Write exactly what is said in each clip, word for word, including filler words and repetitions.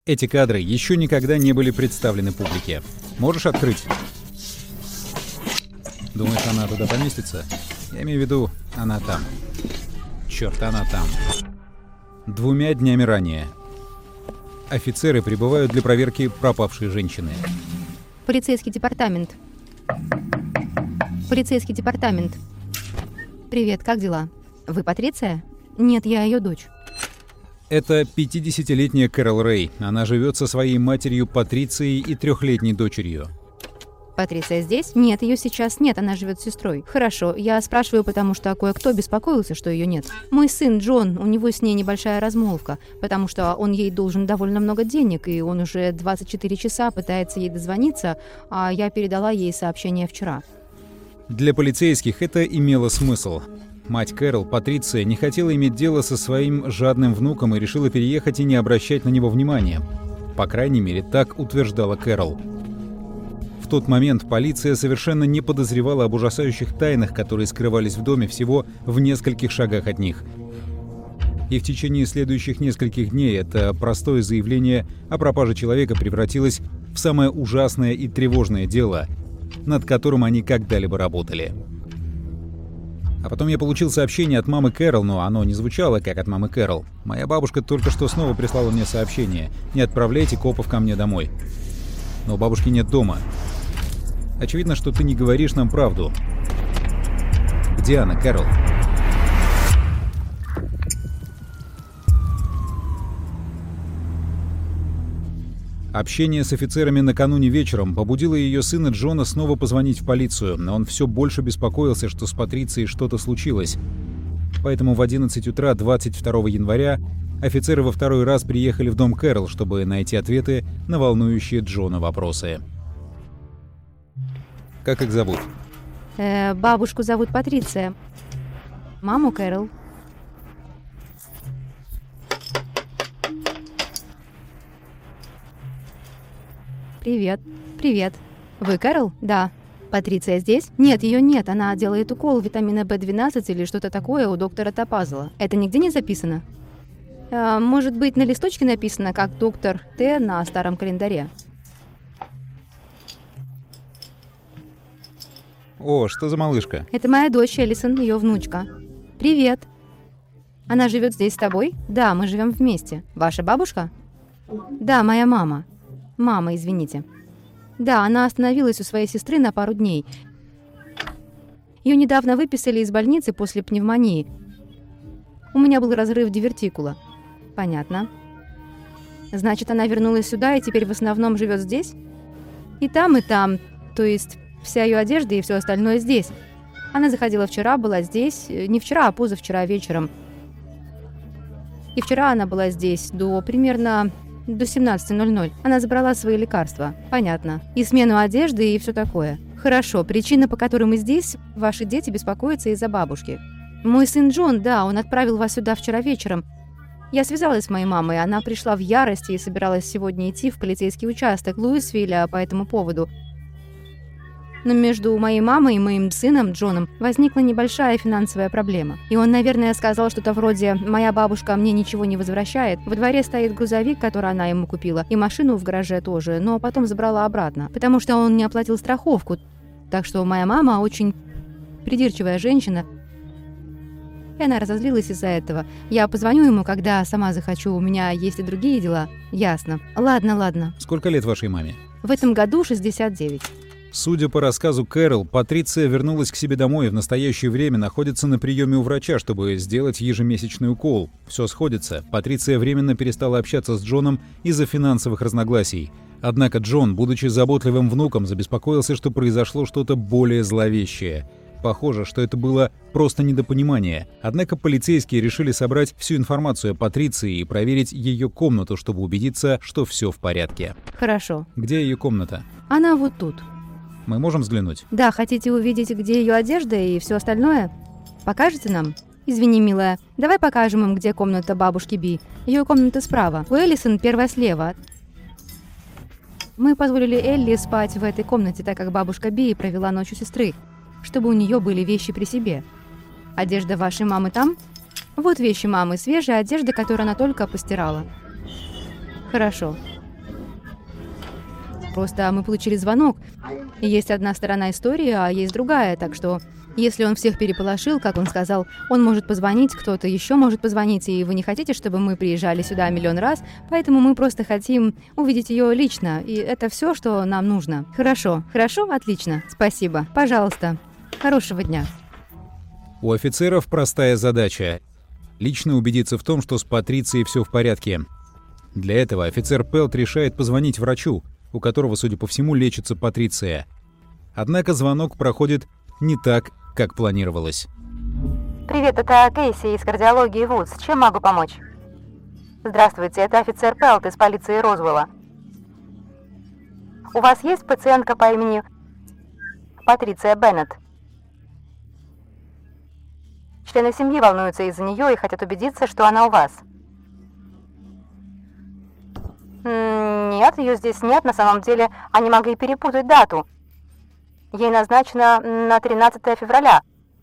Эти кадры еще никогда не были представлены публике. Можешь открыть? Думаешь, она туда поместится? Я имею в виду, она там. Черт, она там. Двумя днями ранее. Офицеры прибывают для проверки пропавшей женщины. Полицейский департамент. Полицейский департамент. Привет, как дела? Вы Патриция? Нет, я ее дочь. Это пятидесятилетняя Кэрол Рэй. Она живет со своей матерью Патрицией и трехлетней дочерью. Патриция здесь? Нет, ее сейчас нет, она живет с сестрой. Хорошо, я спрашиваю, потому что кое-кто беспокоился, что ее нет. Мой сын Джон, у него с ней небольшая размолвка, потому что он ей должен довольно много денег, и он уже двадцать четыре часа пытается ей дозвониться, а я передала ей сообщение вчера. Для полицейских это имело смысл. Мать Кэрол, Патриция, не хотела иметь дело со своим жадным внуком и решила переехать и не обращать на него внимания. По крайней мере, так утверждала Кэрол. В тот момент полиция совершенно не подозревала об ужасающих тайнах, которые скрывались в доме всего в нескольких шагах от них. И в течение следующих нескольких дней это простое заявление о пропаже человека превратилось в самое ужасное и тревожное дело, над которым они когда-либо работали. А потом я получил сообщение от мамы Кэрол, но оно не звучало, как от мамы Кэрол. Моя бабушка только что снова прислала мне сообщение: «Не отправляйте копов ко мне домой». Но у бабушки нет дома. Очевидно, что ты не говоришь нам правду. Где она, Кэрол? Общение с офицерами накануне вечером побудило ее сына Джона снова позвонить в полицию, но он все больше беспокоился, что с Патрицией что-то случилось. Поэтому в одиннадцать утра двадцать второго января офицеры во второй раз приехали в дом Кэрол, чтобы найти ответы на волнующие Джона вопросы. Как их зовут? Э, бабушку зовут Патриция. Маму Кэрол. Привет. Привет. Вы Кэрол? Да. Патриция здесь? Нет, ее нет. Она делает укол витамина бэ двенадцать или что-то такое у доктора Топазла. Это нигде не записано? Э, может быть, на листочке написано, как доктор Т на старом календаре? О, что за малышка? Это моя дочь Элисон, ее внучка. Привет. Она живет здесь с тобой? Да, мы живем вместе. Ваша бабушка? Да, моя мама. Мама, извините. Да, она остановилась у своей сестры на пару дней. Ее недавно выписали из больницы после пневмонии. У меня был разрыв дивертикула. Понятно. Значит, она вернулась сюда и теперь в основном живет здесь? И там, и там. То есть вся ее одежда и все остальное здесь. Она заходила вчера, была здесь. Не вчера, а позавчера вечером. И вчера она была здесь до примерно... до семнадцати ноль-ноль. Она забрала свои лекарства. Понятно. И смену одежды, и все такое. Хорошо. Причина, по которой мы здесь, ваши дети беспокоятся из-за бабушки. Мой сын Джон, да, он отправил вас сюда вчера вечером. Я связалась с моей мамой, она пришла в ярости и собиралась сегодня идти в полицейский участок Луисвилля по этому поводу. Но между моей мамой и моим сыном Джоном возникла небольшая финансовая проблема. И он, наверное, сказал что-то вроде «моя бабушка мне ничего не возвращает». Во дворе стоит грузовик, который она ему купила, и машину в гараже тоже, но потом забрала обратно, потому что он не оплатил страховку. Так что моя мама очень придирчивая женщина, и она разозлилась из-за этого. Я позвоню ему, когда сама захочу, у меня есть и другие дела. Ясно. Ладно, ладно. Сколько лет вашей маме? В этом году шестьдесят девять. Судя по рассказу Кэрол, Патриция вернулась к себе домой и в настоящее время находится на приеме у врача, чтобы сделать ежемесячный укол. Все сходится. Патриция временно перестала общаться с Джоном из-за финансовых разногласий. Однако Джон, будучи заботливым внуком, забеспокоился, что произошло что-то более зловещее. Похоже, что это было просто недопонимание. Однако полицейские решили собрать всю информацию о Патриции и проверить ее комнату, чтобы убедиться, что все в порядке. Хорошо. Где ее комната? Она вот тут. Мы можем взглянуть? Да, хотите увидеть, где ее одежда и все остальное? Покажете нам? Извини, милая. Давай покажем им, где комната бабушки Би. Ее комната справа. У Элисон первая слева. Мы позволили Элли спать в этой комнате, так как бабушка Би провела ночь у сестры, чтобы у нее были вещи при себе. Одежда вашей мамы там? Вот вещи мамы, свежая одежда, которую она только постирала. Хорошо. просто мы получили звонок. И есть одна сторона истории, а есть другая, так что если он всех переполошил, как он сказал, он может позвонить, кто-то еще может позвонить, и вы не хотите, чтобы мы приезжали сюда миллион раз, поэтому мы просто хотим увидеть ее лично, и это все, что нам нужно. Хорошо, хорошо, отлично, спасибо, пожалуйста, хорошего дня. У офицеров простая задача – лично убедиться в том, что с Патрицией все в порядке. Для этого офицер Пелт решает позвонить врачу, у которого, судя по всему, лечится Патриция. Однако звонок проходит не так, как планировалось. Привет, это Кейси из кардиологии Вудс. Чем могу помочь? Здравствуйте, это офицер Пелт из полиции Розуэлла. У вас есть пациентка по имени Патриция Беннет? Члены семьи волнуются из-за нее и хотят убедиться, что она у вас. Нет, ее здесь нет. На самом деле, они могли перепутать дату. Ей назначено на тринадцатое февраля.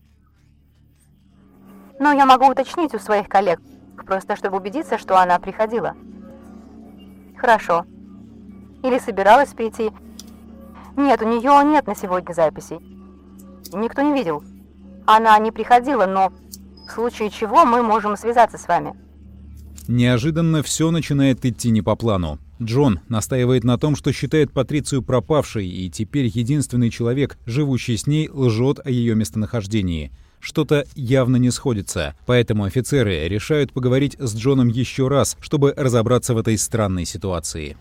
Но я могу уточнить у своих коллег, просто чтобы убедиться, что она приходила. Хорошо. Или собиралась прийти. Нет, у нее нет на сегодня записей. Никто не видел. Она не приходила, но в случае чего мы можем связаться с вами. Неожиданно все начинает идти не по плану. Джон настаивает на том, что считает Патрицию пропавшей, и теперь единственный человек, живущий с ней, лжет о ее местонахождении. Что-то явно не сходится, поэтому офицеры решают поговорить с Джоном еще раз, чтобы разобраться в этой странной ситуации.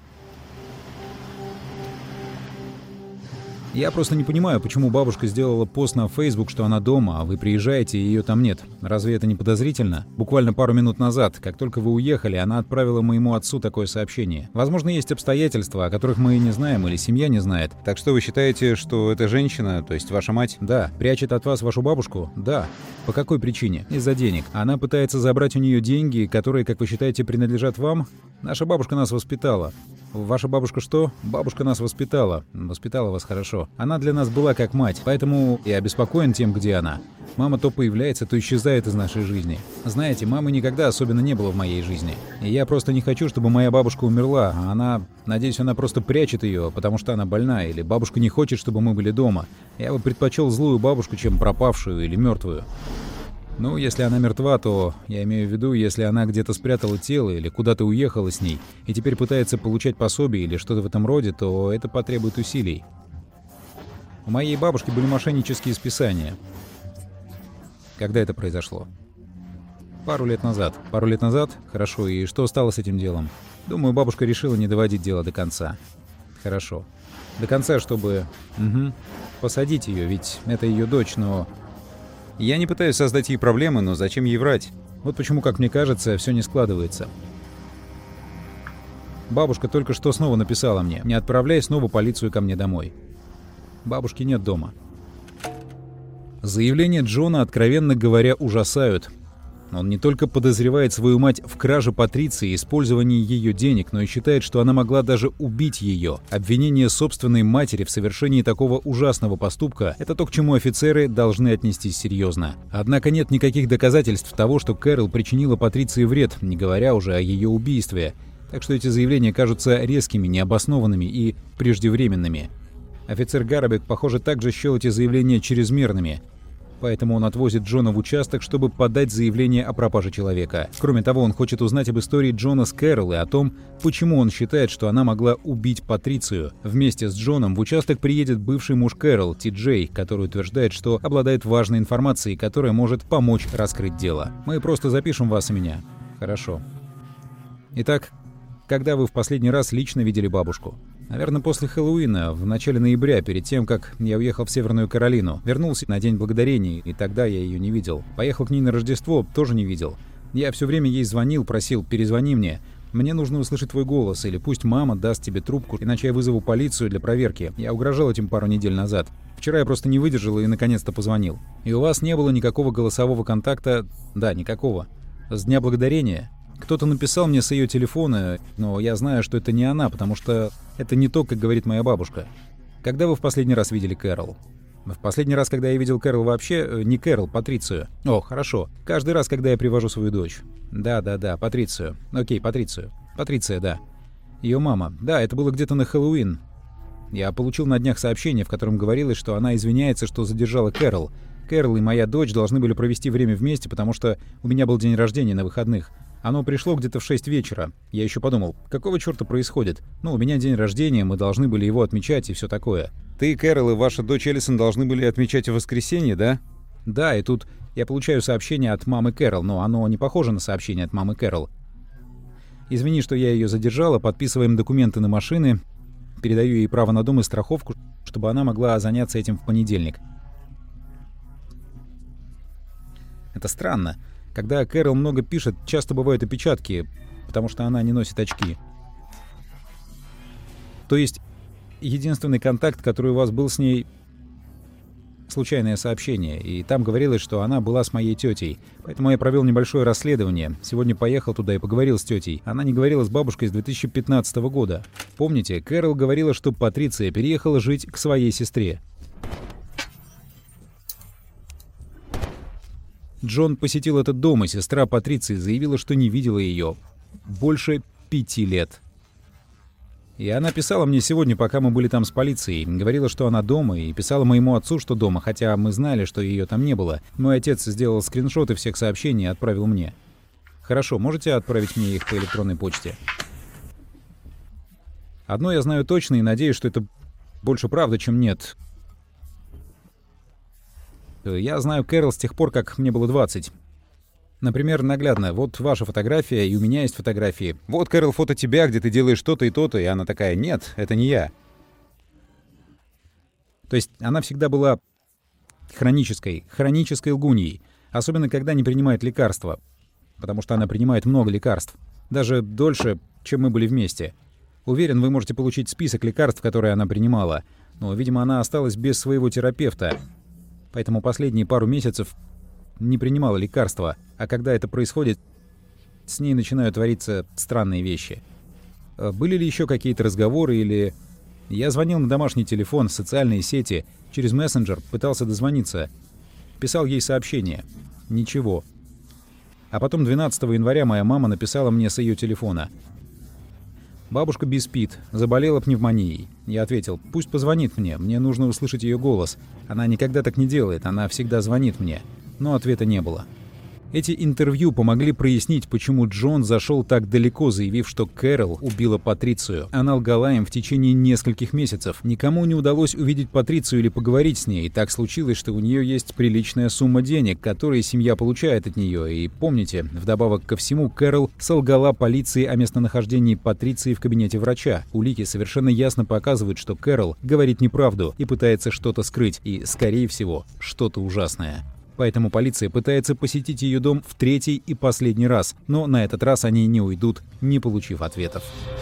Я просто не понимаю, почему бабушка сделала пост на Facebook, что она дома, а вы приезжаете, и ее там нет. Разве это не подозрительно? Буквально пару минут назад, как только вы уехали, она отправила моему отцу такое сообщение. Возможно, есть обстоятельства, о которых мы не знаем или семья не знает. Так что вы считаете, что эта женщина, то есть ваша мать, да, прячет от вас вашу бабушку? Да. По какой причине? Из-за денег. Она пытается забрать у нее деньги, которые, как вы считаете, принадлежат вам? Наша бабушка нас воспитала. Ваша бабушка что? Бабушка нас воспитала. Воспитала вас хорошо. Она для нас была как мать, поэтому я обеспокоен тем, где она. Мама то появляется, то исчезает из нашей жизни. Знаете, мамы никогда особенно не было в моей жизни. И я просто не хочу, чтобы моя бабушка умерла, а она... Надеюсь, она просто прячет ее, потому что она больна, или бабушка не хочет, чтобы мы были дома. Я бы предпочел злую бабушку, чем пропавшую или мертвую. Ну, если она мертва, то, я имею в виду, если она где-то спрятала тело или куда-то уехала с ней, и теперь пытается получать пособие или что-то в этом роде, то это потребует усилий. У моей бабушки были мошеннические списания. Когда это произошло? Пару лет назад. Пару лет назад? Хорошо, и что стало с этим делом? Думаю, бабушка решила не доводить дело до конца. Хорошо. До конца, чтобы... Угу. Посадить ее, ведь это ее дочь, но... Я не пытаюсь создать ей проблемы, но зачем ей врать? Вот почему, как мне кажется, все не складывается. Бабушка только что снова написала мне: не отправляй снова полицию ко мне домой. Бабушки нет дома. Заявления Джона, откровенно говоря, ужасают. Он не только подозревает свою мать в краже Патриции и использовании ее денег, но и считает, что она могла даже убить ее. Обвинение собственной матери в совершении такого ужасного поступка – это то, к чему офицеры должны отнестись серьезно. Однако нет никаких доказательств того, что Кэрол причинила Патриции вред, не говоря уже о ее убийстве. Так что эти заявления кажутся резкими, необоснованными и преждевременными. Офицер Гарабек, похоже, также счел эти заявления чрезмерными. Поэтому он отвозит Джона в участок, чтобы подать заявление о пропаже человека. Кроме того, он хочет узнать об истории Джона с Кэрол и о том, почему он считает, что она могла убить Патрицию. Вместе с Джоном в участок приедет бывший муж Кэрол, Ти Джей, который утверждает, что обладает важной информацией, которая может помочь раскрыть дело. Мы просто запишем вас и меня. Хорошо. Итак, когда вы в последний раз лично видели бабушку? Наверное, после Хэллоуина, в начале ноября, перед тем, как я уехал в Северную Каролину. Вернулся на День Благодарения, и тогда я ее не видел. Поехал к ней на Рождество, тоже не видел. Я все время ей звонил, просил: перезвони мне. Мне нужно услышать твой голос, или пусть мама даст тебе трубку, иначе я вызову полицию для проверки. Я угрожал этим пару недель назад. Вчера я просто не выдержал и наконец-то позвонил. И у вас не было никакого голосового контакта? Да, никакого. С Дня Благодарения? Кто-то написал мне с ее телефона, но я знаю, что это не она, потому что это не то, как говорит моя бабушка. Когда вы в последний раз видели Кэрол? В последний раз, когда я видел Кэрол вообще, не Кэрол, Патрицию. О, хорошо. Каждый раз, когда я привожу свою дочь. Да-да-да, Патрицию. Окей, Патрицию. Патриция, да. Ее мама. Да, это было где-то на Хэллоуин. Я получил на днях сообщение, в котором говорилось, что она извиняется, что задержала Кэрол. Кэрол и моя дочь должны были провести время вместе, потому что у меня был день рождения на выходных. Оно пришло где-то в шесть вечера. Я еще подумал, какого черта происходит? Ну, у меня день рождения, мы должны были его отмечать и все такое. Ты, Кэрол, и ваша дочь Эллисон должны были отмечать в воскресенье, да? Да, и тут я получаю сообщение от мамы Кэрол, но оно не похоже на сообщение от мамы Кэрол. Извини, что я ее задержала, подписываем документы на машины, передаю ей право на дом и страховку, чтобы она могла заняться этим в понедельник. Это странно. Когда Кэрол много пишет, часто бывают опечатки, потому что она не носит очки. То есть, единственный контакт, который у вас был с ней, случайное сообщение, и там говорилось, что она была с моей тетей. Поэтому я провел небольшое расследование. Сегодня поехал туда и поговорил с тетей. Она не говорила с бабушкой с две тысячи пятнадцатого года. Помните, Кэрол говорила, что Патриция переехала жить к своей сестре. Джон посетил этот дом, и сестра Патриции заявила, что не видела ее больше пяти лет. И она писала мне сегодня, пока мы были там с полицией. Говорила, что она дома, и писала моему отцу, что дома, хотя мы знали, что ее там не было. Мой отец сделал скриншоты всех сообщений и отправил мне. Хорошо, можете отправить мне их по электронной почте? Одно я знаю точно и надеюсь, что это больше правда, чем нет. Я знаю Кэрол с тех пор, как мне было двадцать. Например, наглядно, вот ваша фотография, и у меня есть фотографии. Вот, Кэрол, фото тебя, где ты делаешь то-то и то-то, и она такая: нет, это не я. То есть она всегда была хронической, хронической лгуньей, особенно когда не принимает лекарства, потому что она принимает много лекарств, даже дольше, чем мы были вместе. Уверен, вы можете получить список лекарств, которые она принимала, но, видимо, она осталась без своего терапевта. Поэтому последние пару месяцев не принимала лекарства, а когда это происходит, с ней начинают твориться странные вещи. Были ли еще какие-то разговоры или... Я звонил на домашний телефон, в социальные сети, через мессенджер, пытался дозвониться. Писал ей сообщение. Ничего. А потом двенадцатого января моя мама написала мне с ее телефона: «Бабушка биспит, заболела пневмонией». Я ответил: «Пусть позвонит мне, мне нужно услышать ее голос. Она никогда так не делает, она всегда звонит мне». Но ответа не было. Эти интервью помогли прояснить, почему Джон зашел так далеко, заявив, что Кэрол убила Патрицию. Она лгала им в течение нескольких месяцев. Никому не удалось увидеть Патрицию или поговорить с ней. И так случилось, что у нее есть приличная сумма денег, которые семья получает от нее. И помните, вдобавок ко всему, Кэрол солгала полиции о местонахождении Патриции в кабинете врача. Улики совершенно ясно показывают, что Кэрол говорит неправду и пытается что-то скрыть. И, скорее всего, что-то ужасное. Поэтому полиция пытается посетить ее дом в третий и последний раз, но на этот раз они не уйдут, не получив ответов.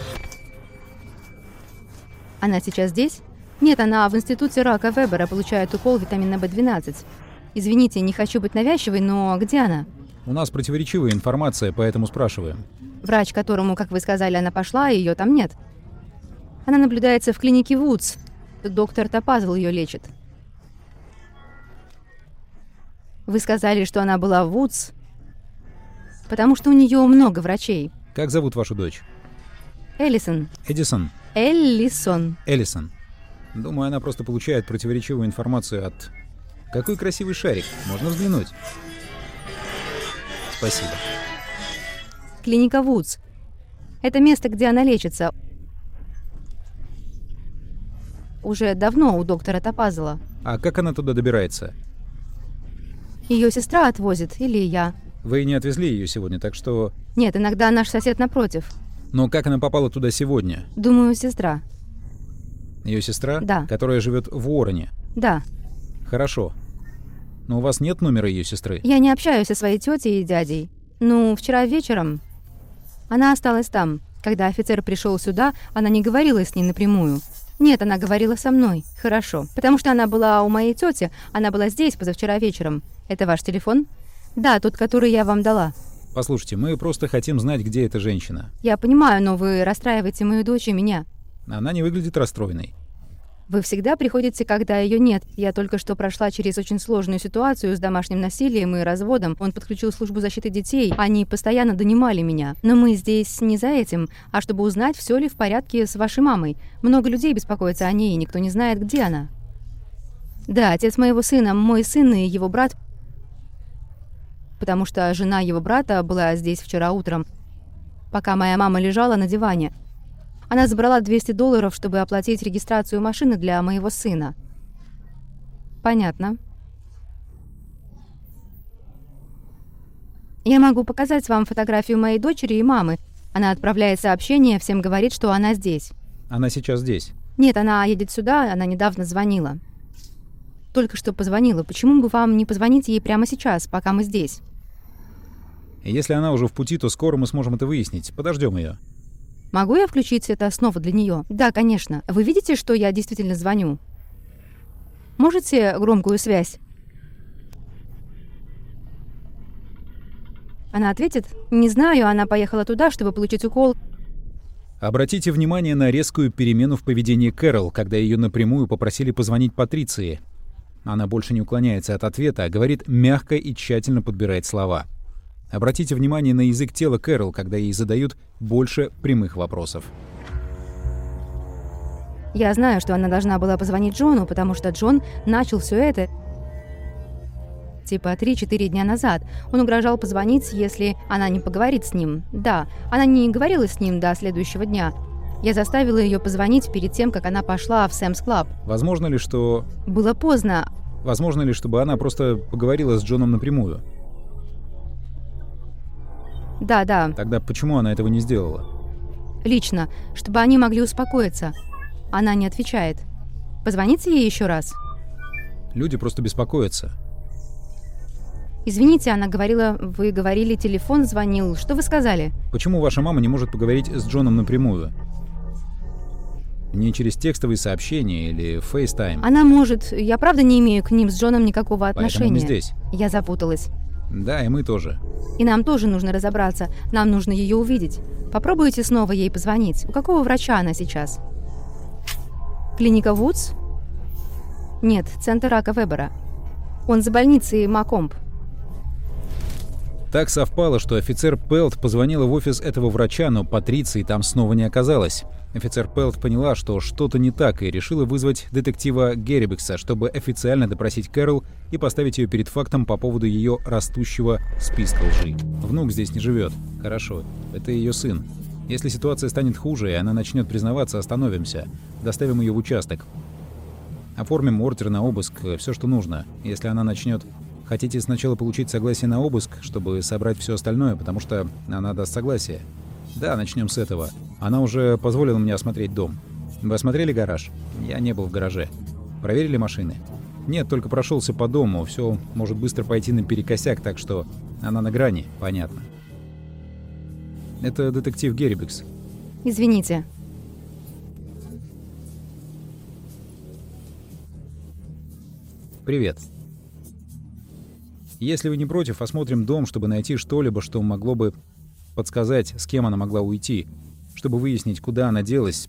Она сейчас здесь? Нет, она в институте рака Вебера получает укол витамина бэ двенадцать. Извините, не хочу быть навязчивой, но где она? У нас противоречивая информация, поэтому спрашиваем. Врач, к которому, как вы сказали, она пошла, ее там нет. Она наблюдается в клинике Вудс. Доктор Топазл ее лечит. Вы сказали, что она была в Вудс, потому что у нее много врачей. Как зовут вашу дочь? Эллисон. Эдисон. Эллисон. Эллисон. Думаю, она просто получает противоречивую информацию от... Какой красивый шарик. Можно взглянуть. Спасибо. Клиника Вудс. Это место, где она лечится. Уже давно у доктора Топазла. А как она туда добирается? Ее сестра отвозит, или я. Вы не отвезли ее сегодня, так что... Нет, иногда наш сосед напротив. Но как она попала туда сегодня? Думаю, сестра. Ее сестра? Да. Которая живет в Уоррене? Да. Хорошо. Но у вас нет номера ее сестры? Я не общаюсь со своей тетей и дядей. Ну, вчера вечером она осталась там. Когда офицер пришел сюда, она не говорила с ней напрямую. Нет, она говорила со мной. Хорошо. Потому что она была у моей тети, она была здесь позавчера вечером. Это ваш телефон? Да, тот, который я вам дала. Послушайте, мы просто хотим знать, где эта женщина. Я понимаю, но вы расстраиваете мою дочь и меня. Она не выглядит расстроенной. Вы всегда приходите, когда ее нет. Я только что прошла через очень сложную ситуацию с домашним насилием и разводом. Он подключил службу защиты детей. Они постоянно донимали меня. Но мы здесь не за этим, а чтобы узнать, все ли в порядке с вашей мамой. Много людей беспокоится о ней, и никто не знает, где она. Да, отец моего сына, мой сын и его брат, потому что жена его брата была здесь вчера утром, пока моя мама лежала на диване. Она забрала двести долларов, чтобы оплатить регистрацию машины для моего сына. Понятно. Я могу показать вам фотографию моей дочери и мамы. Она отправляет сообщение, всем говорит, что она здесь. Она сейчас здесь? Нет, она едет сюда, она недавно звонила. Только что позвонила. Почему бы вам не позвонить ей прямо сейчас, пока мы здесь? Если она уже в пути, то скоро мы сможем это выяснить. Подождем ее. Могу я включить это снова для нее? Да, конечно. Вы видите, что я действительно звоню? Можете громкую связь? Она ответит: не знаю, она поехала туда, чтобы получить укол. Обратите внимание на резкую перемену в поведении Кэрол, когда ее напрямую попросили позвонить Патриции. Она больше не уклоняется от ответа, а говорит мягко и тщательно подбирает слова. Обратите внимание на язык тела Кэрол, когда ей задают больше прямых вопросов. Я знаю, что она должна была позвонить Джону, потому что Джон начал все это типа три-четыре дня назад. Он угрожал позвонить, если она не поговорит с ним. Да, она не говорила с ним до следующего дня. Я заставила ее позвонить перед тем, как она пошла в Сэмс Клаб. Возможно ли, что... Было поздно. Возможно ли, чтобы она просто поговорила с Джоном напрямую? Да, да. Тогда почему она этого не сделала? Лично, чтобы они могли успокоиться. Она не отвечает. Позвоните ей еще раз. Люди просто беспокоятся. Извините, она говорила, вы говорили, телефон звонил. Что вы сказали? Почему ваша мама не может поговорить с Джоном напрямую? Не через текстовые сообщения или FaceTime? Она может. Я правда не имею к ним с Джоном никакого отношения. Поэтому мы здесь. Я запуталась. Да, и мы тоже. И нам тоже нужно разобраться. Нам нужно ее увидеть. Попробуйте снова ей позвонить. У какого врача она сейчас? Клиника Вудс? Нет, центр рака Вебера. Он за больницей Макомб. Так совпало, что офицер Пелт позвонила в офис этого врача, но Патриции там снова не оказалось. Офицер Пелт поняла, что что-то не так, и решила вызвать детектива Геррибекса, чтобы официально допросить Кэрол и поставить ее перед фактом по поводу ее растущего списка лжи. Внук здесь не живет. Хорошо, это ее сын. Если ситуация станет хуже, и она начнет признаваться, остановимся. Доставим ее в участок. Оформим ордер на обыск, все, что нужно. Если она начнет... Хотите сначала получить согласие на обыск, чтобы собрать все остальное, потому что она даст согласие? Да, начнем с этого. Она уже позволила мне осмотреть дом. Вы осмотрели гараж? Я не был в гараже. Проверили машины? Нет, только прошелся по дому. Все может быстро пойти наперекосяк, так что она на грани, понятно. Это детектив Геррибекс. Извините. Привет. Если вы не против, осмотрим дом, чтобы найти что-либо, что могло бы подсказать, с кем она могла уйти, чтобы выяснить, куда она делась,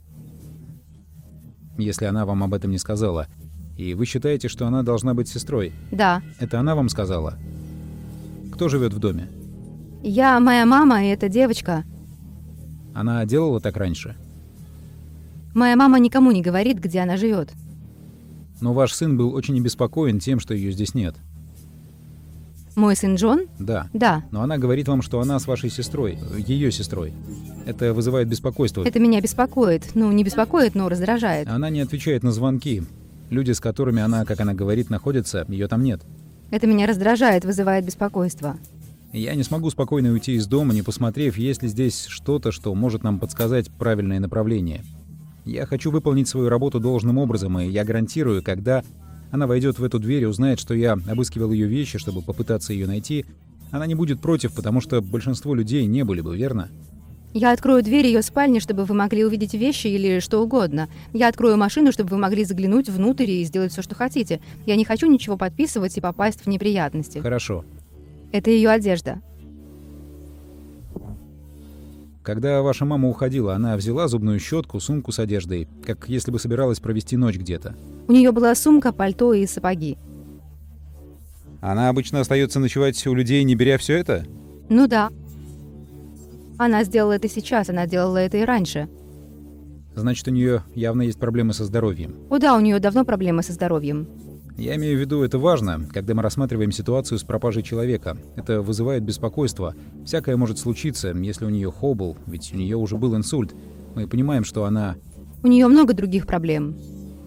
если она вам об этом не сказала. И вы считаете, что она должна быть сестрой? Да. Это она вам сказала? Кто живет в доме? Я, моя мама и эта девочка. Она делала так раньше? Моя мама никому не говорит, где она живет. Но ваш сын был очень обеспокоен тем, что ее здесь нет. Мой сын Джон? Да. Да. Но она говорит вам, что она с вашей сестрой, ее сестрой. Это вызывает беспокойство. Это меня беспокоит. Ну, не беспокоит, но раздражает. Она не отвечает на звонки. Люди, с которыми она, как она говорит, находится, ее там нет. Это меня раздражает, вызывает беспокойство. Я не смогу спокойно уйти из дома, не посмотрев, есть ли здесь что-то, что может нам подсказать правильное направление. Я хочу выполнить свою работу должным образом, и я гарантирую, когда она войдет в эту дверь и узнает, что я обыскивал ее вещи, чтобы попытаться ее найти, она не будет против, потому что большинство людей не были бы, верно? Я открою дверь ее спальни, чтобы вы могли увидеть вещи или что угодно. Я открою машину, чтобы вы могли заглянуть внутрь и сделать все, что хотите. Я не хочу ничего подписывать и попасть в неприятности. Хорошо. Это ее одежда. Когда ваша мама уходила, она взяла зубную щетку, сумку с одеждой, как если бы собиралась провести ночь где-то. У нее была сумка, пальто и сапоги. Она обычно остается ночевать у людей, не беря все это? Ну да. Она сделала это сейчас, она делала это и раньше. Значит, у нее явно есть проблемы со здоровьем. О да, у нее давно проблемы со здоровьем. Я имею в виду, это важно, когда мы рассматриваем ситуацию с пропажей человека. Это вызывает беспокойство. Всякое может случиться, если у нее хобл, ведь у нее уже был инсульт. Мы понимаем, что она... У нее много других проблем.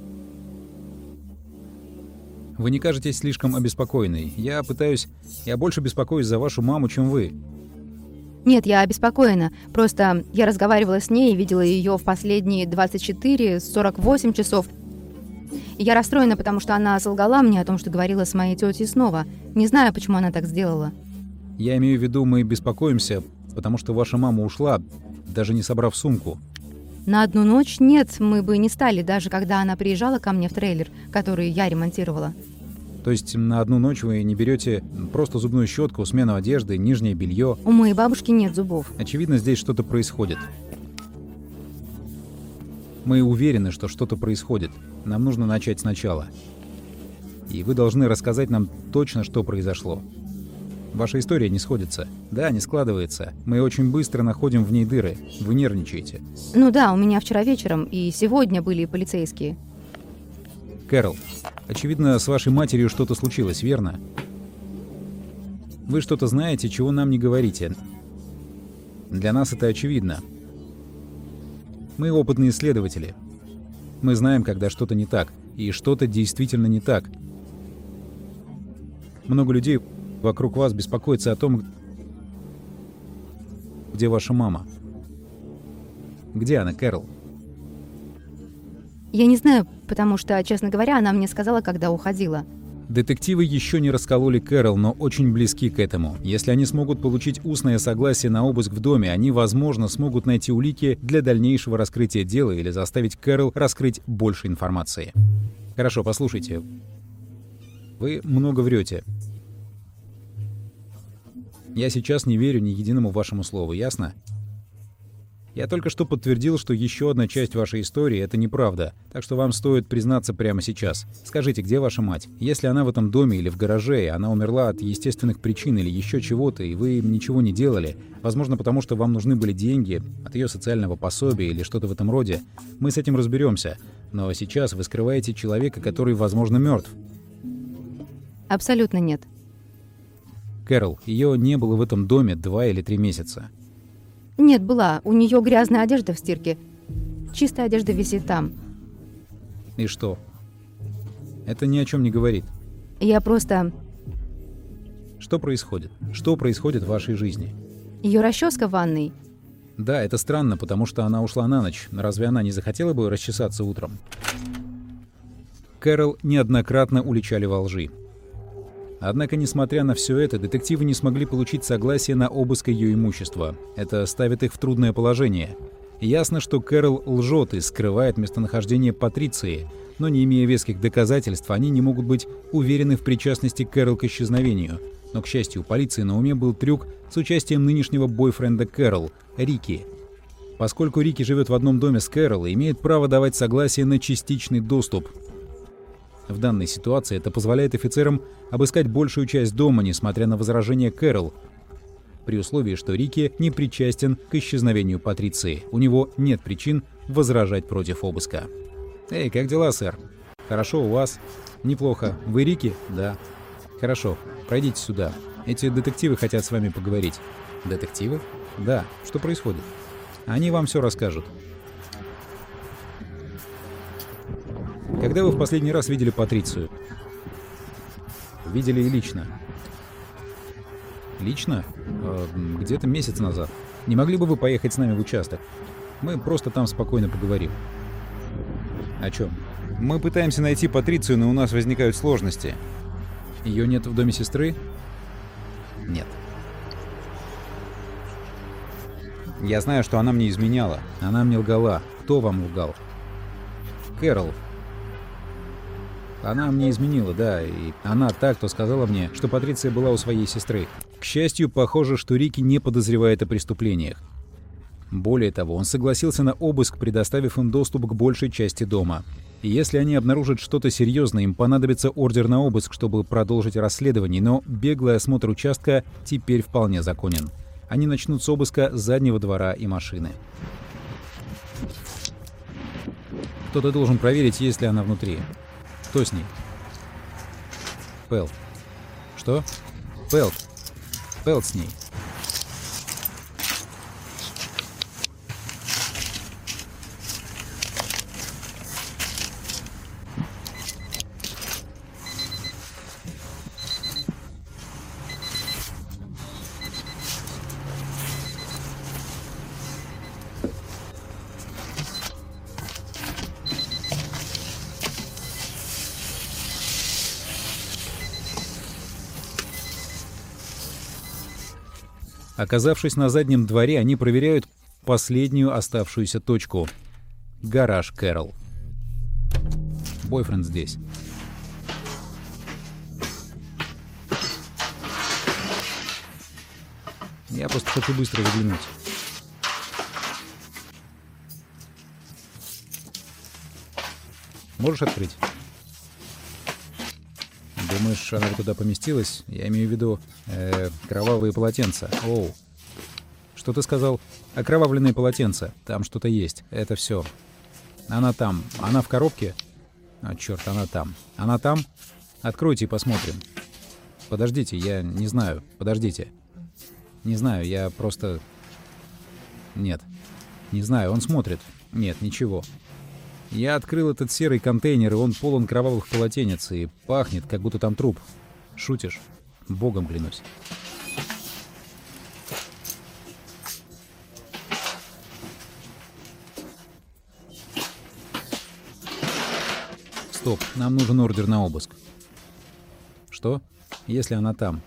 Вы не кажетесь слишком обеспокоенной. Я пытаюсь... Я больше беспокоюсь за вашу маму, чем вы. Нет, я обеспокоена. Просто я разговаривала с ней и видела ее в последние двадцать четыре сорок восемь часов. И я расстроена, потому что она солгала мне о том, что говорила с моей тетей снова. Не знаю, почему она так сделала. Я имею в виду, мы беспокоимся, потому что ваша мама ушла, даже не собрав сумку. На одну ночь нет, мы бы не стали, даже когда она приезжала ко мне в трейлер, который я ремонтировала. То есть на одну ночь вы не берете просто зубную щетку, смену одежды, нижнее белье? У моей бабушки нет зубов. Очевидно, здесь что-то происходит. Мы уверены, что что-то происходит. Нам нужно начать сначала. И вы должны рассказать нам точно, что произошло. Ваша история не сходится. Да, не складывается. Мы очень быстро находим в ней дыры. Вы нервничаете. Ну да, у меня вчера вечером и сегодня были полицейские. Кэрол, очевидно, с вашей матерью что-то случилось, верно? Вы что-то знаете, чего нам не говорите. Для нас это очевидно. Мы опытные исследователи. Мы знаем, когда что-то не так, и что-то действительно не так. Много людей вокруг вас беспокоятся о том, где ваша мама. Где она, Кэрол? Я не знаю, потому что, честно говоря, она мне сказала, когда уходила. Детективы еще не раскололи Кэрол, но очень близки к этому. Если они смогут получить устное согласие на обыск в доме, они, возможно, смогут найти улики для дальнейшего раскрытия дела или заставить Кэрол раскрыть больше информации. Хорошо, послушайте. Вы много врете. Я сейчас не верю ни единому вашему слову, ясно? Я только что подтвердил, что еще одна часть вашей истории — это неправда, так что вам стоит признаться прямо сейчас. Скажите, где ваша мать? Если она в этом доме или в гараже, и она умерла от естественных причин или еще чего-то, и вы ничего не делали, возможно, потому что вам нужны были деньги от ее социального пособия или что-то в этом роде, мы с этим разберемся. Но сейчас вы скрываете человека, который, возможно, мертв. Абсолютно нет. Кэрол, ее не было в этом доме два или три месяца. Нет, была. У нее грязная одежда в стирке. Чистая одежда висит там. И что? Это ни о чем не говорит. Я просто... Что происходит? Что происходит в вашей жизни? Ее расческа в ванной. Да, это странно, потому что она ушла на ночь. Разве она не захотела бы расчесаться утром? Кэрол неоднократно уличали во лжи. Однако, несмотря на все это, детективы не смогли получить согласие на обыск ее имущества. Это ставит их в трудное положение. Ясно, что Кэрол лжет и скрывает местонахождение Патриции, но не имея веских доказательств, они не могут быть уверены в причастности Кэрол к исчезновению. Но, к счастью, у полиции на уме был трюк с участием нынешнего бойфренда Кэрол, Рики. Поскольку Рики живет в одном доме с Кэрол и имеет право давать согласие на частичный доступ. В данной ситуации это позволяет офицерам обыскать большую часть дома, несмотря на возражения Кэрол, при условии, что Рики не причастен к исчезновению Патриции. У него нет причин возражать против обыска. «Эй, как дела, сэр? Хорошо у вас? Неплохо. Вы Рики? Да. Хорошо. Пройдите сюда. Эти детективы хотят с вами поговорить». «Детективы? Да. Что происходит?» «Они вам все расскажут». Когда вы в последний раз видели Патрицию? Видели и лично. Лично? Э, где-то месяц назад. Не могли бы вы поехать с нами в участок? Мы просто там спокойно поговорим. О чем? Мы пытаемся найти Патрицию, но у нас возникают сложности. Ее нет в доме сестры? Нет. Я знаю, что она мне изменяла. Она мне лгала. Кто вам лгал? Кэрол. Она мне изменила, да, и она так, кто сказала мне, что Патриция была у своей сестры. К счастью, похоже, что Рики не подозревает о преступлениях. Более того, он согласился на обыск, предоставив им доступ к большей части дома. И если они обнаружат что-то серьезное, им понадобится ордер на обыск, чтобы продолжить расследование, но беглый осмотр участка теперь вполне законен. Они начнут с обыска заднего двора и машины. Кто-то должен проверить, есть ли она внутри. Кто с ней? Пелт. Что? Пелт. Пелт с ней. Оказавшись на заднем дворе, они проверяют последнюю оставшуюся точку — гараж Кэрол. Бойфренд здесь. Я просто хочу быстро заглянуть. Можешь открыть? Думаешь, она туда поместилась? Я имею в виду э, кровавые полотенца. Оу. Что ты сказал? Окровавленные полотенца. Там что-то есть. Это все. Она там. Она в коробке? А, черт, она там. Она там? Откройте и посмотрим. Подождите, я не знаю. Подождите. Не знаю, я просто... Нет. Не знаю, он смотрит. Нет, ничего. Я открыл этот серый контейнер, и он полон кровавых полотенец, и пахнет, как будто там труп. Шутишь? Богом клянусь. Стоп, нам нужен ордер на обыск. Что? Если она там.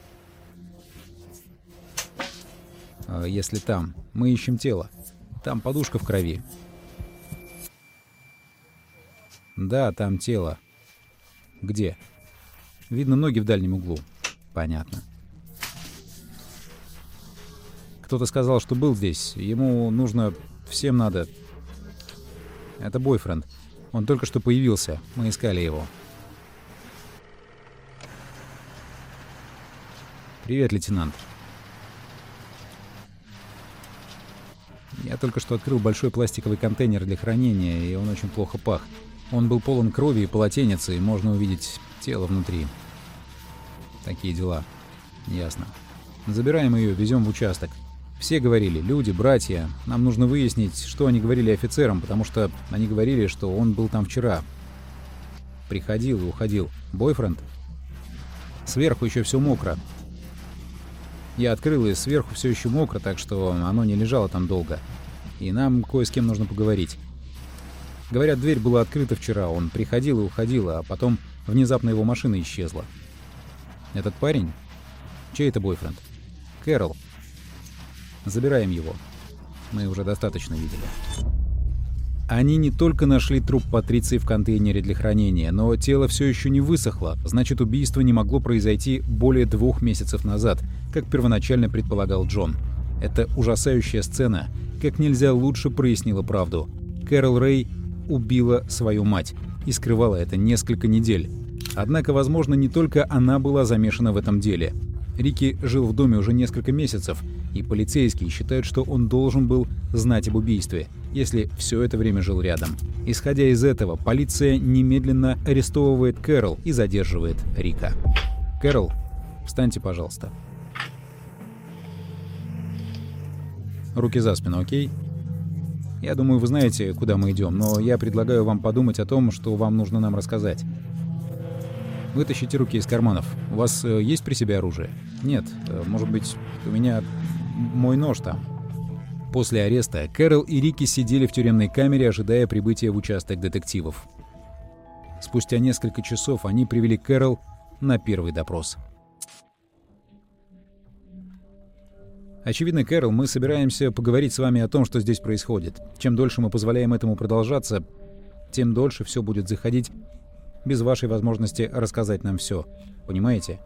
А если там? Мы ищем тело. Там подушка в крови. Да, там тело. Где? Видно ноги в дальнем углу. Понятно. Кто-то сказал, что был здесь. Ему нужно... Всем надо... Это бойфренд. Он только что появился. Мы искали его. Привет, лейтенант. Я только что открыл большой пластиковый контейнер для хранения, и он очень плохо пах. Он был полон крови и полотенец, и можно увидеть тело внутри. Такие дела. Ясно. Забираем ее, везем в участок. Все говорили, люди, братья. Нам нужно выяснить, что они говорили офицерам, потому что они говорили, что он был там вчера. Приходил и уходил. Бойфренд? Сверху еще все мокро. Я открыл, и сверху все еще мокро, так что оно не лежало там долго. И нам кое с кем нужно поговорить. Говорят, дверь была открыта вчера, он приходил и уходил, а потом внезапно его машина исчезла. Этот парень? Чей это бойфренд? Кэрол. Забираем его. Мы уже достаточно видели. Они не только нашли труп Патриции в контейнере для хранения, но тело все еще не высохло, значит, убийство не могло произойти более двух месяцев назад, как первоначально предполагал Джон. Эта ужасающая сцена как нельзя лучше прояснила правду. Кэрол Рэй убила свою мать и скрывала это несколько недель. Однако, возможно, не только она была замешана в этом деле. Рики жил в доме уже несколько месяцев, и полицейские считают, что он должен был знать об убийстве, если все это время жил рядом. Исходя из этого, полиция немедленно арестовывает Кэрол и задерживает Рика. Кэрол, встаньте, пожалуйста. Руки за спину, окей? Я думаю, вы знаете, куда мы идем, но я предлагаю вам подумать о том, что вам нужно нам рассказать. Вытащите руки из карманов. У вас э, есть при себе оружие? Нет. Э, может быть, у меня мой нож там. После ареста Кэрол и Рики сидели в тюремной камере, ожидая прибытия в участок детективов. Спустя несколько часов они привели Кэрол на первый допрос. Очевидно, Кэрол, мы собираемся поговорить с вами о том, что здесь происходит. Чем дольше мы позволяем этому продолжаться, тем дольше все будет заходить без вашей возможности рассказать нам все. Понимаете?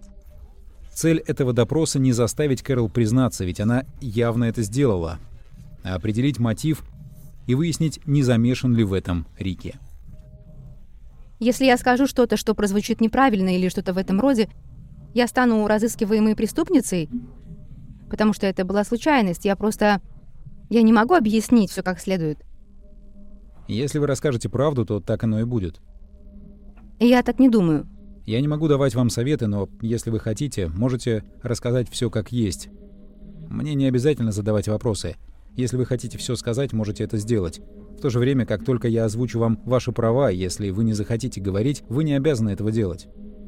Цель этого допроса — не заставить Кэрол признаться, ведь она явно это сделала. а определить мотив и выяснить, не замешан ли в этом Рики. Если я скажу что-то, что прозвучит неправильно или что-то в этом роде, я стану разыскиваемой преступницей, потому что это была случайность. Я просто... Я не могу объяснить все как следует. Если вы расскажете правду, то так оно и будет. Я так не думаю. Я не могу давать вам советы, но если вы хотите, можете рассказать все как есть. Мне не обязательно задавать вопросы. Если вы хотите все сказать, можете это сделать. В то же время, как только я озвучу вам ваши права, если вы не захотите говорить, вы не обязаны этого делать.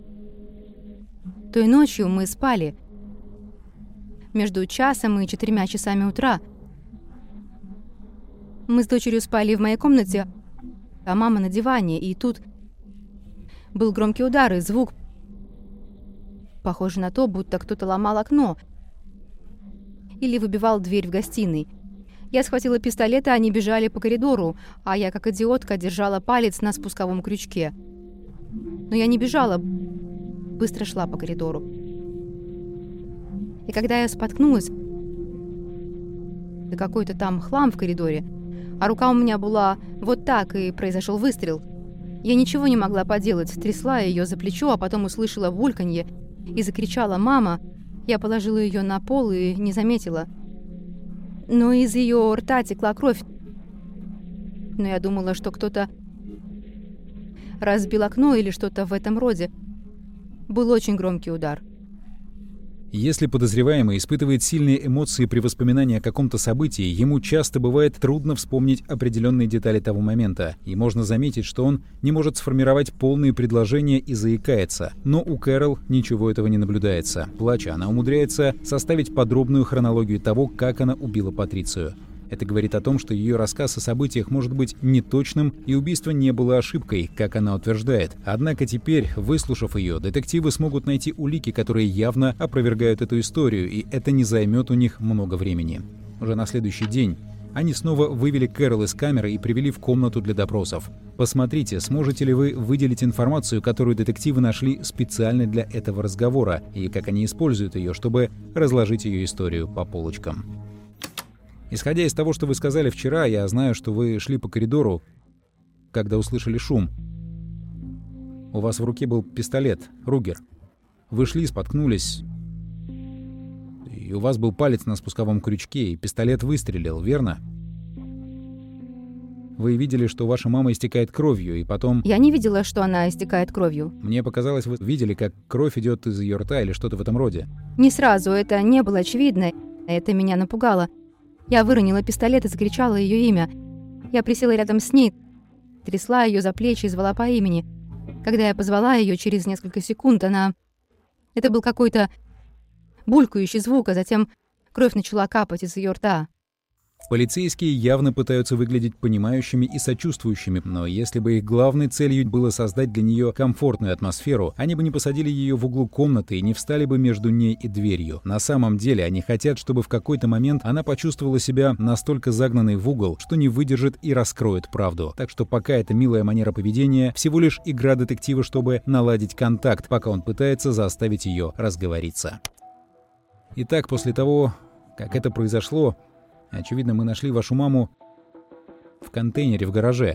Той ночью мы спали. Между часом и четырьмя часами утра. Мы с дочерью спали в моей комнате, а мама на диване, и тут был громкий удар и звук, похожий на то, будто кто-то ломал окно или выбивал дверь в гостиной. Я схватила пистолет, и они бежали по коридору, а я, как идиотка, держала палец на спусковом крючке. Но я не бежала, быстро шла по коридору. И когда я споткнулась, да какой-то там хлам в коридоре, а рука у меня была вот так, и произошел выстрел. Я ничего не могла поделать, трясла ее за плечо, а потом услышала бульканье и закричала «Мама!». Я положила ее на пол и не заметила. Но из ее рта текла кровь. Но я думала, что кто-то разбил окно или что-то в этом роде. Был очень громкий удар. Если подозреваемый испытывает сильные эмоции при воспоминании о каком-то событии, ему часто бывает трудно вспомнить определенные детали того момента, и можно заметить, что он не может сформировать полные предложения и заикается. Но у Кэрол ничего этого не наблюдается. Плача, она умудряется составить подробную хронологию того, как она убила Патрицию. Это говорит о том, что ее рассказ о событиях может быть неточным, и убийство не было ошибкой, как она утверждает. Однако теперь, выслушав ее, детективы смогут найти улики, которые явно опровергают эту историю, и это не займет у них много времени. Уже на следующий день они снова вывели Кэрол из камеры и привели в комнату для допросов. Посмотрите, сможете ли вы выделить информацию, которую детективы нашли специально для этого разговора, и как они используют ее, чтобы разложить ее историю по полочкам. Исходя из того, что вы сказали вчера, я знаю, что вы шли по коридору, когда услышали шум. У вас в руке был пистолет, Ругер. Вы шли, споткнулись, и у вас был палец на спусковом крючке, и пистолет выстрелил, верно? Вы видели, что ваша мама истекает кровью, и потом... Я не видела, что она истекает кровью. Мне показалось, вы видели, как кровь идет из ее рта или что-то в этом роде. Не сразу, это не было очевидно. Это меня напугало. Я выронила пистолет и закричала ее имя. Я присела рядом с ней, трясла ее за плечи и звала по имени. Когда я позвала ее, через несколько секунд она... Это был какой-то булькающий звук, а затем кровь начала капать из ее рта. Полицейские явно пытаются выглядеть понимающими и сочувствующими, но если бы их главной целью было создать для нее комфортную атмосферу, они бы не посадили ее в углу комнаты и не встали бы между ней и дверью. На самом деле они хотят, чтобы в какой-то момент она почувствовала себя настолько загнанной в угол, что не выдержит и раскроет правду. Так что пока эта милая манера поведения всего лишь игра детектива, чтобы наладить контакт, пока он пытается заставить ее разговориться. Итак, после того, как это произошло, очевидно, мы нашли вашу маму в контейнере в гараже.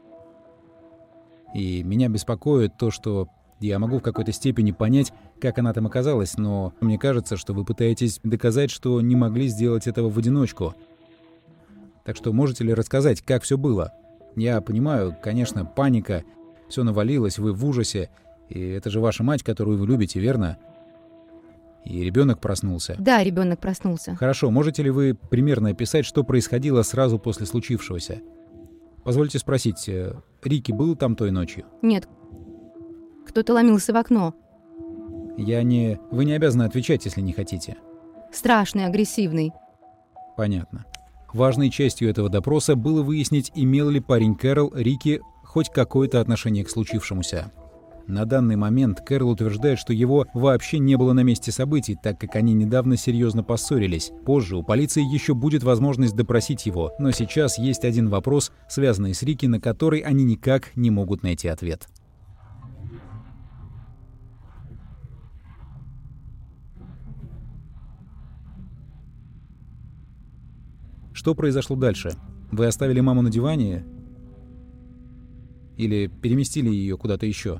И меня беспокоит то, что я могу в какой-то степени понять, как она там оказалась, но мне кажется, что вы пытаетесь доказать, что не могли сделать этого в одиночку. Так что можете ли рассказать, как все было? Я понимаю, конечно, паника, все навалилось, вы в ужасе, и это же ваша мать, которую вы любите, верно? И ребенок проснулся. Да, ребенок проснулся. Хорошо, можете ли вы примерно описать, что происходило сразу после случившегося? Позвольте спросить, Рики был там той ночью? Нет. Кто-то ломился в окно. Я не... Вы не обязаны отвечать, если не хотите. Страшный, агрессивный. Понятно. Важной частью этого допроса было выяснить, имел ли парень Кэрол, Рики, хоть какое-то отношение к случившемуся. На данный момент Кэрол утверждает, что его вообще не было на месте событий, так как они недавно серьезно поссорились. Позже у полиции еще будет возможность допросить его, но сейчас есть один вопрос, связанный с Рики, на который они никак не могут найти ответ. Что произошло дальше? Вы оставили маму на диване? Или переместили ее куда-то еще?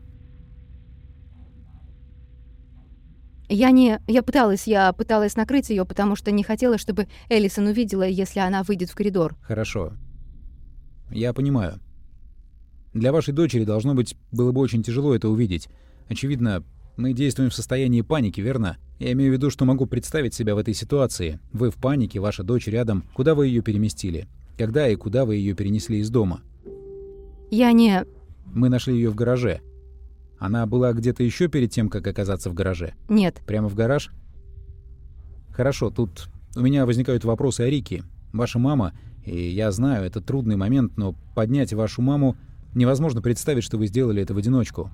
Я не... Я пыталась, я пыталась накрыть ее, потому что не хотела, чтобы Элисон увидела, если она выйдет в коридор. Хорошо. Я понимаю. Для вашей дочери, должно быть, было бы очень тяжело это увидеть. Очевидно, мы действуем в состоянии паники, верно? Я имею в виду, что могу представить себя в этой ситуации. Вы в панике, ваша дочь рядом. Куда вы ее переместили? Когда и куда вы ее перенесли из дома? Я не... Мы нашли ее в гараже. Она была где-то еще перед тем, как оказаться в гараже? Нет. Прямо в гараж? Хорошо, тут у меня возникают вопросы о Рике. Ваша мама, и я знаю, это трудный момент, но поднять вашу маму невозможно представить, что вы сделали это в одиночку.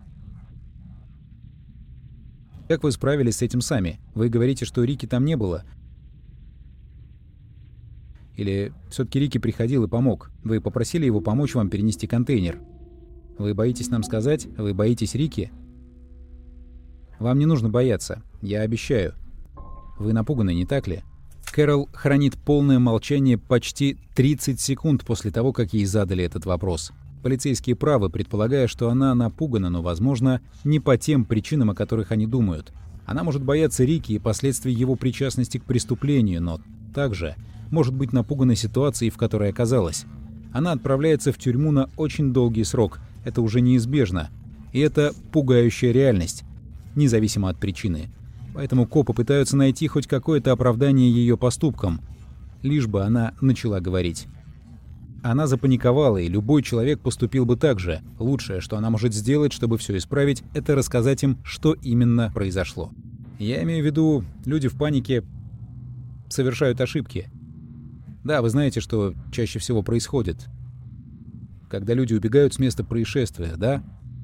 Как вы справились с этим сами? Вы говорите, что Рики там не было? Или все-таки Рики приходил и помог? Вы попросили его помочь вам перенести контейнер? Вы боитесь нам сказать? Вы боитесь Рики? Вам не нужно бояться, я обещаю. Вы напуганы, не так ли? Кэрол хранит полное молчание почти тридцать секунд после того, как ей задали этот вопрос. Полицейские правы, предполагая, что она напугана, но, возможно, не по тем причинам, о которых они думают. Она может бояться Рики и последствий его причастности к преступлению, но также может быть напугана ситуацией, в которой оказалась. Она отправляется в тюрьму на очень долгий срок. Это уже неизбежно. И это пугающая реальность, независимо от причины. Поэтому копы пытаются найти хоть какое-то оправдание ее поступкам, лишь бы она начала говорить. Она запаниковала, и любой человек поступил бы так же. Лучшее, что она может сделать, чтобы все исправить, это рассказать им, что именно произошло. Я имею в виду, люди в панике совершают ошибки. Да, вы знаете, что чаще всего происходит. Когда люди убегают с места происшествия, да?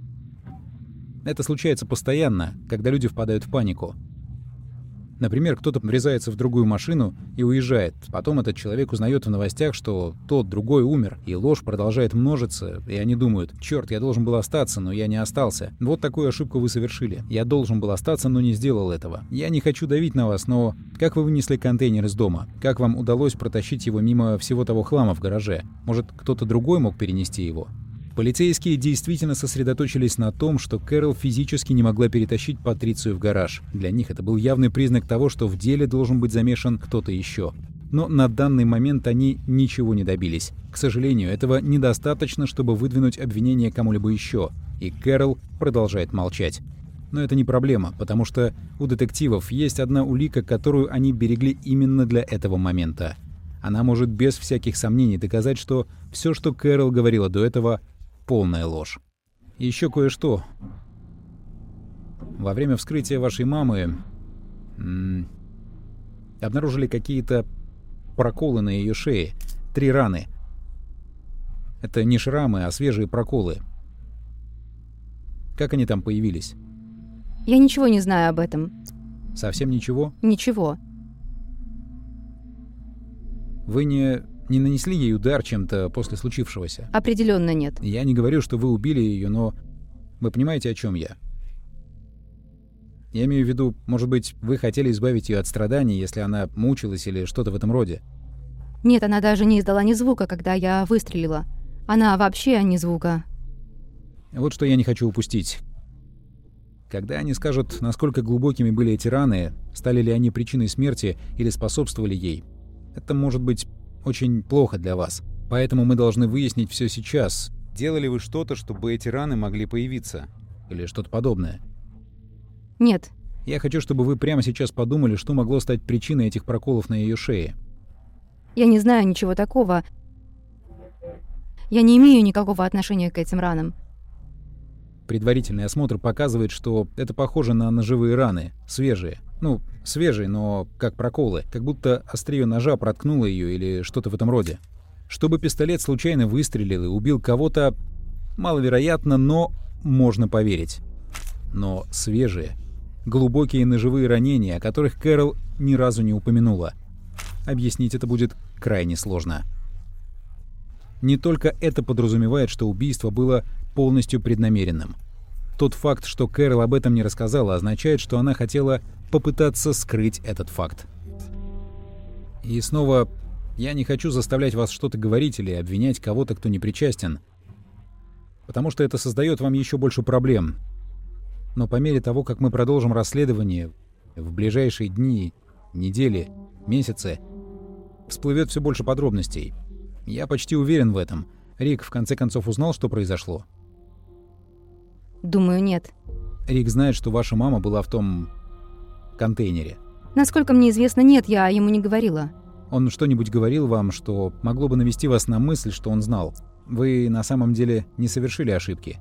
Это случается постоянно, когда люди впадают в панику. Например, кто-то врезается в другую машину и уезжает. Потом этот человек узнает в новостях, что тот другой умер, и ложь продолжает множиться, и они думают: «Черт, я должен был остаться, но я не остался». Вот такую ошибку вы совершили. Я должен был остаться, но не сделал этого. Я не хочу давить на вас, но как вы вынесли контейнер из дома? Как вам удалось протащить его мимо всего того хлама в гараже? Может, кто-то другой мог перенести его? Полицейские действительно сосредоточились на том, что Кэрол физически не могла перетащить Патрицию в гараж. Для них это был явный признак того, что в деле должен быть замешан кто-то еще. Но на данный момент они ничего не добились. К сожалению, этого недостаточно, чтобы выдвинуть обвинение кому-либо еще. И Кэрол продолжает молчать. Но это не проблема, потому что у детективов есть одна улика, которую они берегли именно для этого момента. Она может без всяких сомнений доказать, что все, что Кэрол говорила до этого, полная ложь. Еще кое-что. Во время вскрытия вашей мамы м- обнаружили какие-то проколы на ее шее. Три раны. Это не шрамы, а свежие проколы. Как они там появились? Я ничего не знаю об этом. Совсем ничего? Ничего. Вы не... не нанесли ей удар чем-то после случившегося? Определенно нет. Я не говорю, что вы убили ее, но вы понимаете, о чем я? Я имею в виду, может быть, вы хотели избавить ее от страданий, если она мучилась или что-то в этом роде? Нет, она даже не издала ни звука, когда я выстрелила. Она вообще ни звука. Вот что я не хочу упустить. Когда они скажут, насколько глубокими были эти раны, стали ли они причиной смерти или способствовали ей, это может быть очень плохо для вас. Поэтому мы должны выяснить все сейчас. Делали вы что-то, чтобы эти раны могли появиться? Или что-то подобное? Нет. Я хочу, чтобы вы прямо сейчас подумали, что могло стать причиной этих проколов на ее шее. Я не знаю ничего такого. Я не имею никакого отношения к этим ранам. Предварительный осмотр показывает, что это похоже на ножевые раны, свежие. Ну, свежие, но как проколы, как будто острие ножа проткнуло ее или что-то в этом роде. Чтобы пистолет случайно выстрелил и убил кого-то, маловероятно, но можно поверить. Но свежие, глубокие ножевые ранения, о которых Кэрол ни разу не упомянула. Объяснить это будет крайне сложно. Не только это подразумевает, что убийство было полностью преднамеренным. Тот факт, что Кэрол об этом не рассказала, означает, что она хотела попытаться скрыть этот факт. И снова Я не хочу заставлять вас что-то говорить или обвинять кого-то, кто не причастен, потому что это создает вам еще больше проблем. Но по мере того, как мы продолжим расследование, в ближайшие дни, недели, месяцы, всплывет все больше подробностей. Я почти уверен в этом. Рик в конце концов узнал, что произошло? Думаю, нет. Рик знает, что ваша мама была в том контейнере. Насколько мне известно, нет, я ему не говорила. Он что-нибудь говорил вам, что могло бы навести вас на мысль, что он знал? Вы на самом деле не совершили ошибки.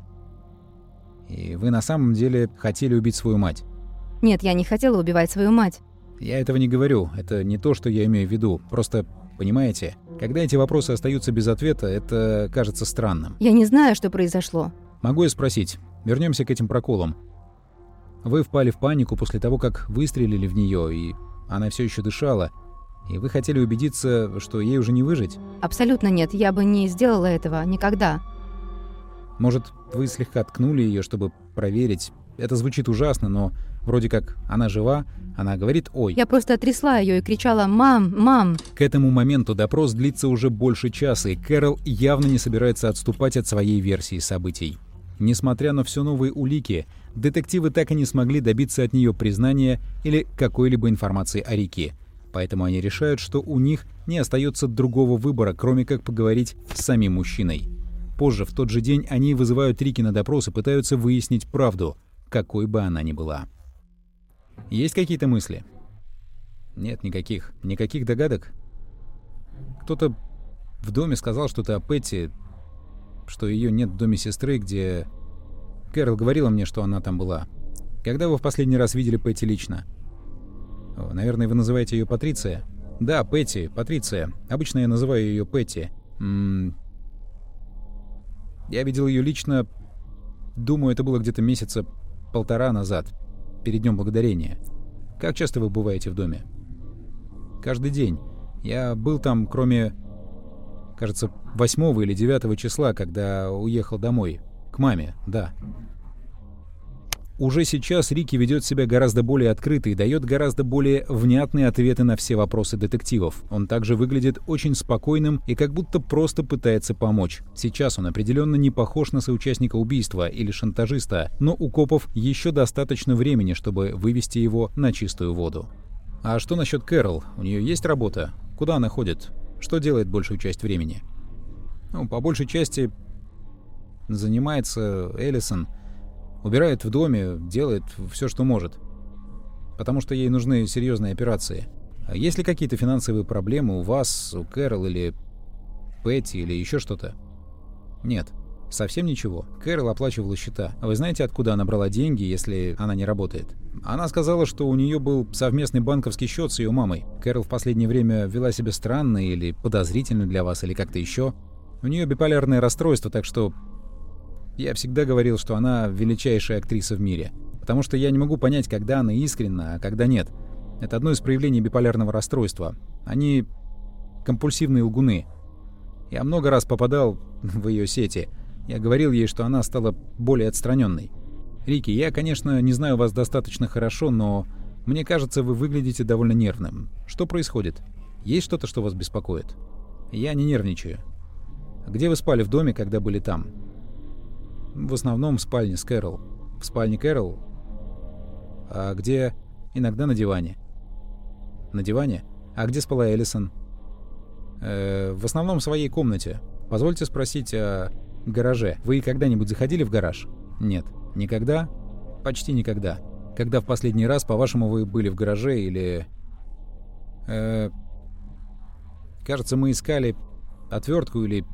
И вы на самом деле хотели убить свою мать. Нет, я не хотела убивать свою мать. Я этого не говорю. Это не то, что я имею в виду. Просто, понимаете, когда эти вопросы остаются без ответа, это кажется странным. Я не знаю, что произошло. Могу я спросить? Вернемся к этим проколам. Вы впали в панику после того, как выстрелили в нее, и она все еще дышала, и вы хотели убедиться, что ей уже не выжить? Абсолютно нет, я бы не сделала этого никогда. Может, вы слегка ткнули ее, чтобы проверить? Это звучит ужасно, но вроде как она жива, она говорит «ой». Я просто трясла ее и кричала «мам, мам». К этому моменту допрос длится уже больше часа, и Кэрол явно не собирается отступать от своей версии событий. Несмотря на все новые улики, детективы так и не смогли добиться от нее признания или какой-либо информации о Рике. Поэтому они решают, что у них не остается другого выбора, кроме как поговорить с самим мужчиной. Позже, в тот же день, они вызывают Рики на допрос и пытаются выяснить правду, какой бы она ни была. Есть какие-то мысли? Нет, никаких. Никаких догадок? Кто-то в доме сказал что-то о Петти, что ее нет в доме сестры, где... Кэрол говорила мне, что она там была. Когда вы в последний раз видели Петти лично? О, наверное, вы называете ее Патриция? Да, Петти, Патриция. Обычно я называю ее Петти. М-м- я видел ее лично, думаю, это было где-то месяца полтора назад, перед Днем Благодарения. Как часто вы бываете в доме? Каждый день. Я был там, кроме, кажется, восьмого или девятого числа, когда уехал домой. К маме, да. Уже сейчас Рики ведет себя гораздо более открыто и дает гораздо более внятные ответы на все вопросы детективов. Он также выглядит очень спокойным и как будто просто пытается помочь. Сейчас он определенно не похож на соучастника убийства или шантажиста, но у копов еще достаточно времени, чтобы вывести его на чистую воду. А что насчет Кэрол? У нее есть работа? Куда она ходит? Что делает большую часть времени? Ну, по большей части занимается Эллисон. Убирает в доме, делает все, что может. Потому что ей нужны серьезные операции. А есть ли какие-то финансовые проблемы у вас, у Кэрол или Петти или еще что-то? Нет. Совсем ничего. Кэрол оплачивала счета. А вы знаете, откуда она брала деньги, если она не работает? Она сказала, что у нее был совместный банковский счет с ее мамой. Кэрол в последнее время вела себя странно или подозрительно для вас, или как-то еще. У нее биполярное расстройство, так что... Я всегда говорил, что она величайшая актриса в мире. Потому что я не могу понять, когда она искренна, а когда нет. Это одно из проявлений биполярного расстройства. Они компульсивные лгуны. Я много раз попадал в ее сети. Я говорил ей, что она стала более отстраненной. Рики, я, конечно, не знаю вас достаточно хорошо, но мне кажется, вы выглядите довольно нервным. Что происходит? Есть что-то, что вас беспокоит? Я не нервничаю. Где вы спали в доме, когда были там? В основном в спальне с Кэрол. В спальне Кэрол? А где? Иногда на диване. На диване? А где спала Эллисон? Э, в основном в своей комнате. Позвольте спросить о гараже. Вы когда-нибудь заходили в гараж? Нет. Никогда? Почти никогда. Когда в последний раз, по-вашему, вы были в гараже или... Э, кажется, мы искали отвертку или...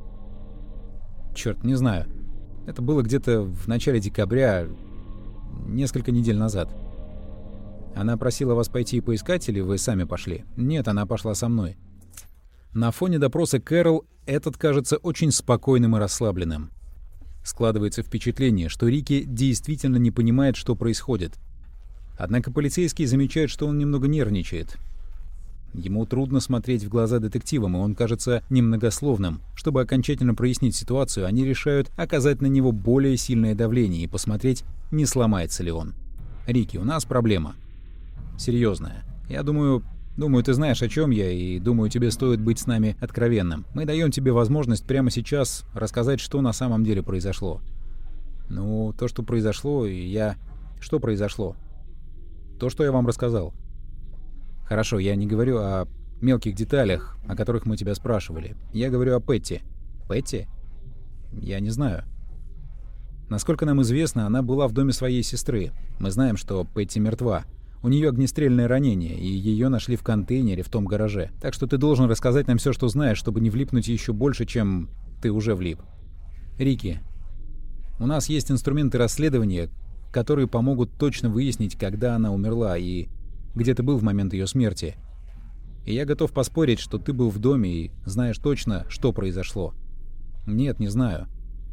Черт, не знаю. Это было где-то в начале декабря, несколько недель назад. Она просила вас пойти и поискать, или вы сами пошли? Нет, она пошла со мной. На фоне допроса Кэрол этот кажется очень спокойным и расслабленным. Складывается впечатление, что Рики действительно не понимает, что происходит. Однако полицейские замечают, что он немного нервничает. Ему трудно смотреть в глаза детективам, и он кажется немногословным. Чтобы окончательно прояснить ситуацию, они решают оказать на него более сильное давление и посмотреть, не сломается ли он. «Рики, у нас проблема. Серьезная. Я думаю, Думаю, ты знаешь, о чем я, и думаю, тебе стоит быть с нами откровенным. Мы даем тебе возможность прямо сейчас рассказать, что на самом деле произошло. Ну, то, что произошло, и я... Что произошло? То, что я вам рассказал. Хорошо, я не говорю о мелких деталях, о которых мы тебя спрашивали. Я говорю о Петти. Петти? Я не знаю. Насколько нам известно, она была в доме своей сестры. Мы знаем, что Петти мертва. У нее огнестрельное ранение, и ее нашли в контейнере в том гараже. Так что ты должен рассказать нам все, что знаешь, чтобы не влипнуть еще больше, чем ты уже влип. Рики, у нас есть инструменты расследования, которые помогут точно выяснить, когда она умерла и где ты был в момент ее смерти. И я готов поспорить, что ты был в доме и знаешь точно, что произошло. Нет, не знаю.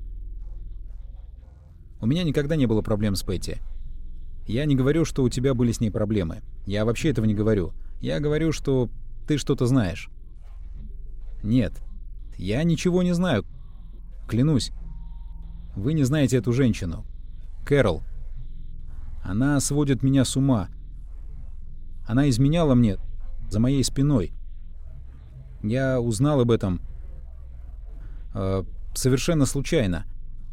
У меня никогда не было проблем с Петти. Я не говорю, что у тебя были с ней проблемы. Я вообще этого не говорю. Я говорю, что ты что-то знаешь. Нет, я ничего не знаю. Клянусь. Вы не знаете эту женщину. Кэрол. Она сводит меня с ума. Она изменяла мне за моей спиной. Я узнал об этом э, совершенно случайно.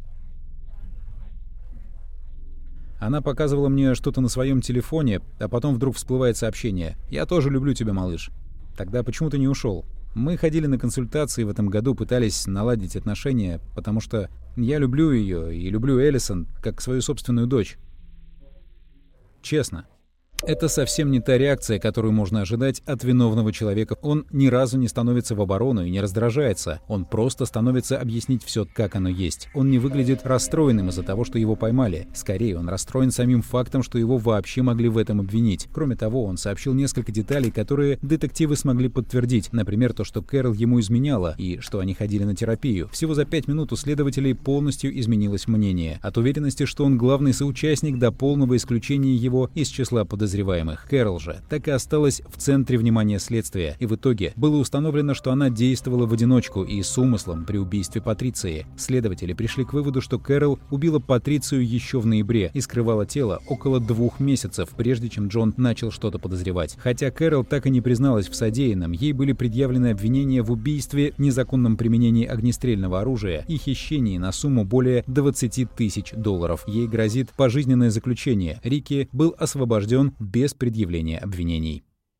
Она показывала мне что-то на своем телефоне, а потом вдруг всплывает сообщение: «Я тоже люблю тебя, малыш». Тогда почему ты не ушел? Мы ходили на консультации в этом году, пытались наладить отношения, потому что я люблю ее и люблю Элисон как свою собственную дочь. Честно. Это совсем не та реакция, которую можно ожидать от виновного человека. Он ни разу не становится в оборону и не раздражается. Он просто становится объяснить все, как оно есть. Он не выглядит расстроенным из-за того, что его поймали. Скорее, он расстроен самим фактом, что его вообще могли в этом обвинить. Кроме того, он сообщил несколько деталей, которые детективы смогли подтвердить. Например, то, что Кэрол ему изменяла и что они ходили на терапию. Всего за пять минут у следователей полностью изменилось мнение. От уверенности, что он главный соучастник, до полного исключения его из числа подозреваемых. Кэрол же так и осталась в центре внимания следствия, и в итоге было установлено, что она действовала в одиночку и с умыслом при убийстве Патриции. Следователи пришли к выводу, что Кэрол убила Патрицию еще в ноябре и скрывала тело около двух месяцев, прежде чем Джон начал что-то подозревать. Хотя Кэрол так и не призналась в содеянном, ей были предъявлены обвинения в убийстве, незаконном применении огнестрельного оружия и хищении на сумму более двадцати тысяч долларов. Ей грозит пожизненное заключение. Рики был освобожден без предъявления обвинений.